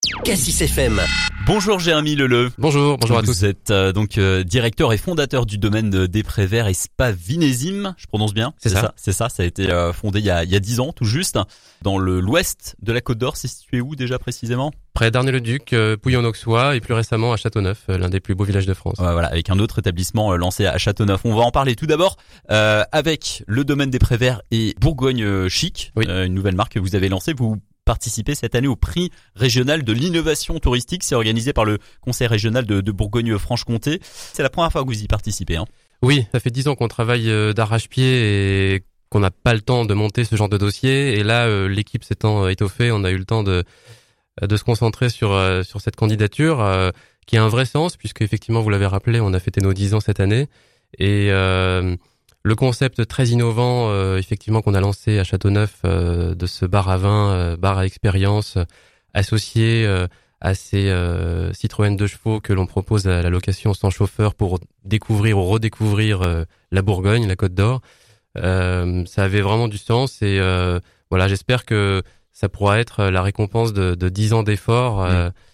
Cassis FM. Bonjour Jérémy Leleu. Bonjour à tous. Vous êtes directeur et fondateur du domaine des Préverts et Spa Vinésime, je prononce bien? C'est ça. Ça a été fondé il y a 10 ans tout juste, dans l'ouest de la Côte d'Or. C'est situé où déjà précisément? Près d'Arnay-le-Duc, Pouillon-Auxois et plus récemment à Châteauneuf, l'un des plus beaux villages de France. Voilà, avec un autre établissement lancé à Châteauneuf. On va en parler tout d'abord avec le domaine des Préverts et Bourgogne Chic, oui. Une nouvelle marque que vous avez lancée. Vous participez cette année au prix régional de l'innovation touristique. C'est organisé par le Conseil régional de Bourgogne-Franche-Comté. C'est la première fois que vous y participez, hein? Oui, ça fait 10 ans qu'on travaille d'arrache-pied et qu'on n'a pas le temps de monter ce genre de dossier. Et là, l'équipe s'étant étoffée, on a eu le temps de se concentrer sur cette candidature qui a un vrai sens, puisque effectivement, vous l'avez rappelé, on a fêté nos 10 ans cette année. Et le concept très innovant, effectivement, qu'on a lancé à Châteauneuf, de ce bar à vin, bar à expérience, associé à ces Citroën 2 chevaux que l'on propose à la location sans chauffeur pour découvrir ou redécouvrir la Bourgogne, la Côte d'Or. Ça avait vraiment du sens et voilà, j'espère que ça pourra être la récompense de 10 ans d'efforts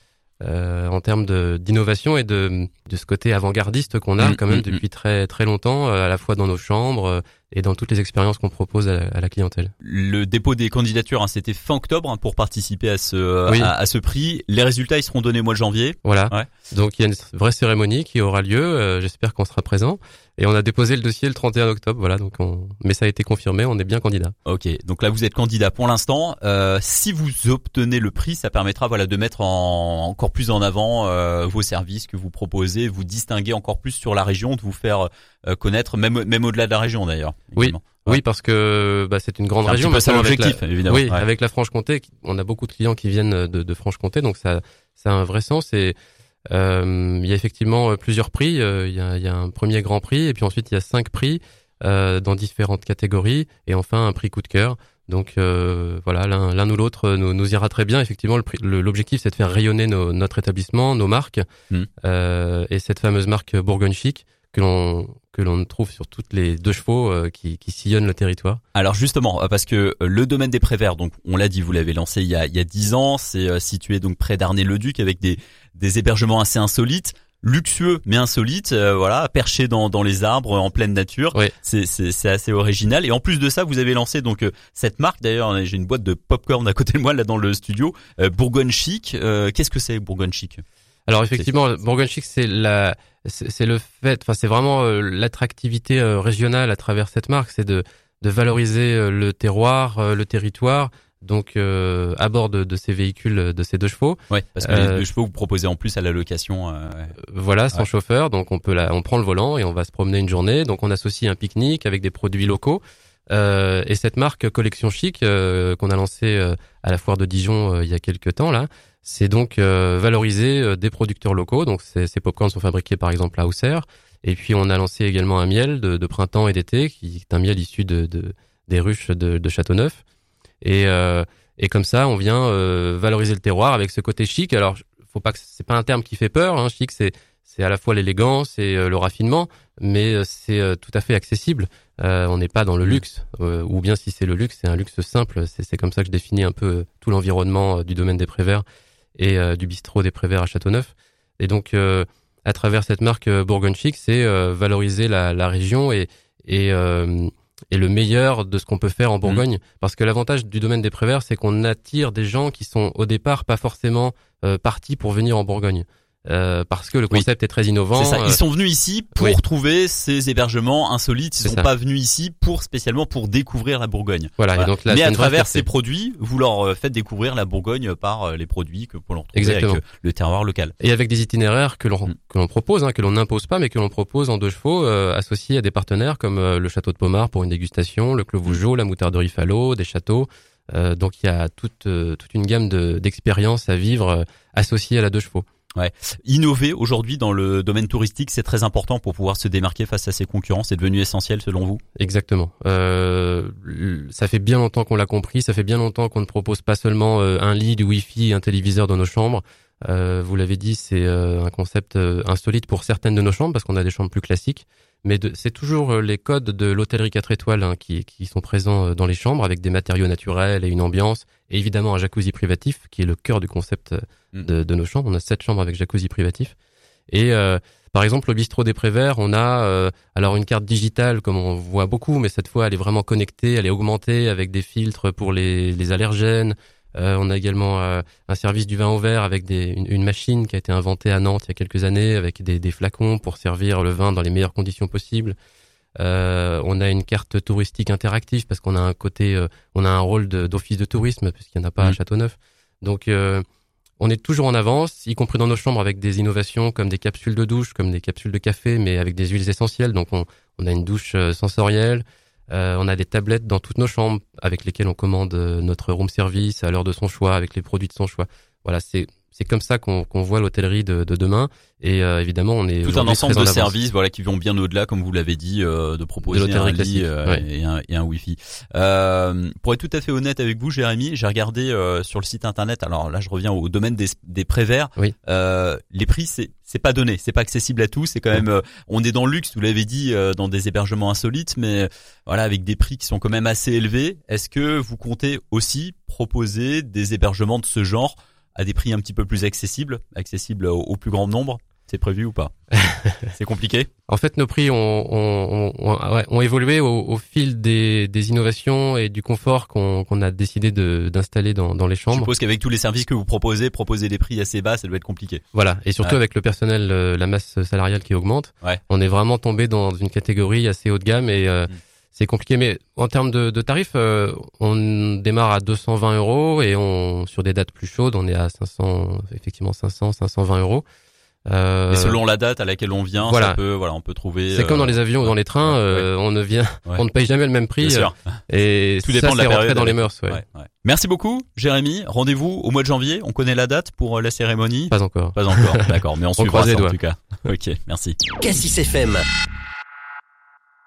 en termes d'innovation et de ce côté avant-gardiste qu'on a quand même depuis très très longtemps, à la fois dans nos chambres et dans toutes les expériences qu'on propose à la clientèle. Le dépôt des candidatures, c'était fin octobre pour participer à ce prix. Les résultats, ils seront donnés au mois de janvier. Voilà. Ouais. Donc il y a une vraie cérémonie qui aura lieu. J'espère qu'on sera présent. Et on a déposé le dossier le 31 octobre. Voilà. Donc mais ça a été confirmé. On est bien candidat. Ok. Donc là, vous êtes candidat pour l'instant. Si vous obtenez le prix, ça permettra de mettre encore plus en avant vos services que vous proposez, vous distinguer encore plus sur la région, de vous faire connaître, même au-delà de la région d'ailleurs. Oui, oui, parce que c'est une grande région. C'est l'objectif, évidemment. Oui, avec la Franche-Comté, on a beaucoup de clients qui viennent de Franche-Comté, donc ça a un vrai sens. Et il y a effectivement plusieurs prix. Il y a un premier grand prix, et puis ensuite il y a 5 prix dans différentes catégories, et enfin un prix coup de cœur. Donc voilà, l'un ou l'autre nous ira très bien. Effectivement, l'objectif c'est de faire rayonner notre établissement, nos marques, et cette fameuse marque Bourgogne Chic que l'on trouve sur toutes les 2 chevaux qui sillonnent le territoire. Alors justement, parce que le domaine des Préverts, donc on l'a dit, vous l'avez lancé il y a 10 ans, c'est situé donc près d'Arnay-le-Duc avec des hébergements assez insolites, luxueux mais insolites, perchés dans les arbres en pleine nature. Oui. C'est assez original, et en plus de ça, vous avez lancé donc cette marque. D'ailleurs, j'ai une boîte de popcorn à côté de moi là dans le studio, Bourgogne Chic. Qu'est-ce que c'est Bourgogne Chic? Alors effectivement, Bourgogne Chic, c'est vraiment l'attractivité régionale à travers cette marque, c'est de valoriser le terroir, le territoire, donc à bord de ces véhicules, de ces 2 chevaux. Ouais, parce que les 2 chevaux vous proposez en plus à la location. Voilà, sans chauffeur, donc on prend le volant et on va se promener une journée. Donc on associe un pique-nique avec des produits locaux. Et cette marque Collection Chic qu'on a lancée à la foire de Dijon il y a quelques temps là, c'est donc valoriser des producteurs locaux. Donc ces popcorns sont fabriqués par exemple à Auxerre. Et puis on a lancé également un miel de printemps et d'été qui est un miel issu des ruches de Châteauneuf. Et comme ça on vient valoriser le terroir avec ce côté chic. Alors c'est pas un terme qui fait peur, hein. Chic c'est à la fois l'élégance et le raffinement, mais c'est tout à fait accessible. On n'est pas dans le luxe, ou bien si c'est le luxe, c'est un luxe simple. C'est comme ça que je définis un peu tout l'environnement du domaine des Préverts et du bistrot des Préverts à Châteauneuf. Et donc, à travers cette marque Bourgogne Chic, c'est valoriser la région et le meilleur de ce qu'on peut faire en Bourgogne. Parce que l'avantage du domaine des Préverts, c'est qu'on attire des gens qui sont au départ pas forcément partis pour venir en Bourgogne. Parce que le concept est très innovant. C'est ça. Ils sont venus ici pour trouver ces hébergements insolites. Ils sont pas venus ici spécialement pour découvrir la Bourgogne. Voilà. Et donc là, mais à travers ces produits, vous leur faites découvrir la Bourgogne par les produits que l'on retrouve avec le terroir local. Et avec des itinéraires que l'on propose, que l'on n'impose pas, mais que l'on propose en 2 chevaux, associés à des partenaires comme le château de Pommard pour une dégustation, le Clos Vougeot, la moutarderie Fallot, des châteaux. Donc il y a toute une gamme d'expériences à vivre associées à la 2 chevaux. Ouais. Innover aujourd'hui dans le domaine touristique, c'est très important pour pouvoir se démarquer face à ses concurrents. C'est devenu essentiel selon vous? Exactement. Ça fait bien longtemps qu'on l'a compris. Ça fait bien longtemps qu'on ne propose pas seulement un lit, du Wi-Fi, un téléviseur dans nos chambres. Vous l'avez dit, c'est un concept insolite pour certaines de nos chambres parce qu'on a des chambres plus classiques. mais c'est toujours les codes de l'hôtellerie 4 étoiles qui sont présents dans les chambres avec des matériaux naturels et une ambiance, et évidemment un jacuzzi privatif qui est le cœur du concept de nos chambres. On a 7 chambres avec jacuzzi privatif. Et par exemple, au bistrot des Préverts, on a alors une carte digitale comme on voit beaucoup, mais cette fois elle est vraiment connectée, elle est augmentée avec des filtres pour les allergènes. On a également un service du vin au verre avec une machine qui a été inventée à Nantes il y a quelques années avec des flacons pour servir le vin dans les meilleures conditions possibles. On a une carte touristique interactive parce qu'on a on a un rôle d'office de tourisme puisqu'il n'y en a pas à Châteauneuf. Donc on est toujours en avance, y compris dans nos chambres avec des innovations comme des capsules de douche, comme des capsules de café, mais avec des huiles essentielles. Donc on a une douche sensorielle. On a des tablettes dans toutes nos chambres avec lesquelles on commande notre room service à l'heure de son choix, avec les produits de son choix. Voilà, c'est comme ça qu'on voit l'hôtellerie de demain. Et évidemment, on est tout un ensemble de services, voilà, qui vont bien au-delà, comme vous l'avez dit, de proposer un lit et un Wi-Fi. Pour être tout à fait honnête avec vous, Jérémy, j'ai regardé sur le site internet. Alors là, je reviens au domaine des Préverts. Oui. Les prix, c'est pas donné, c'est pas accessible à tous. C'est quand même, on est dans le luxe, vous l'avez dit, dans des hébergements insolites, mais voilà, avec des prix qui sont quand même assez élevés. Est-ce que vous comptez aussi proposer des hébergements de ce genre à des prix un petit peu plus accessibles au plus grand nombre? C'est prévu ou pas? C'est compliqué? En fait, nos prix ont évolué au fil des innovations et du confort qu'on a décidé d'installer dans les chambres. Je suppose qu'avec tous les services que vous proposer des prix assez bas, ça doit être compliqué. Voilà, et surtout avec le personnel, la masse salariale qui augmente, on est vraiment tombé dans une catégorie assez haut de gamme et c'est compliqué. Mais en termes de tarifs, on démarre à 220 € et sur des dates plus chaudes, on est à 520 €. Et selon la date à laquelle on vient, voilà. On peut trouver. C'est comme dans les avions ou dans les trains, on ne paye jamais le même prix. Bien sûr. Et tout dépend de la période dans les mœurs. Ouais. Merci beaucoup, Jérémy. Rendez-vous au mois de janvier. On connaît la date pour la cérémonie? Pas encore. D'accord. Mais on suivra ça en tout cas. Ok, merci. Cassis FM.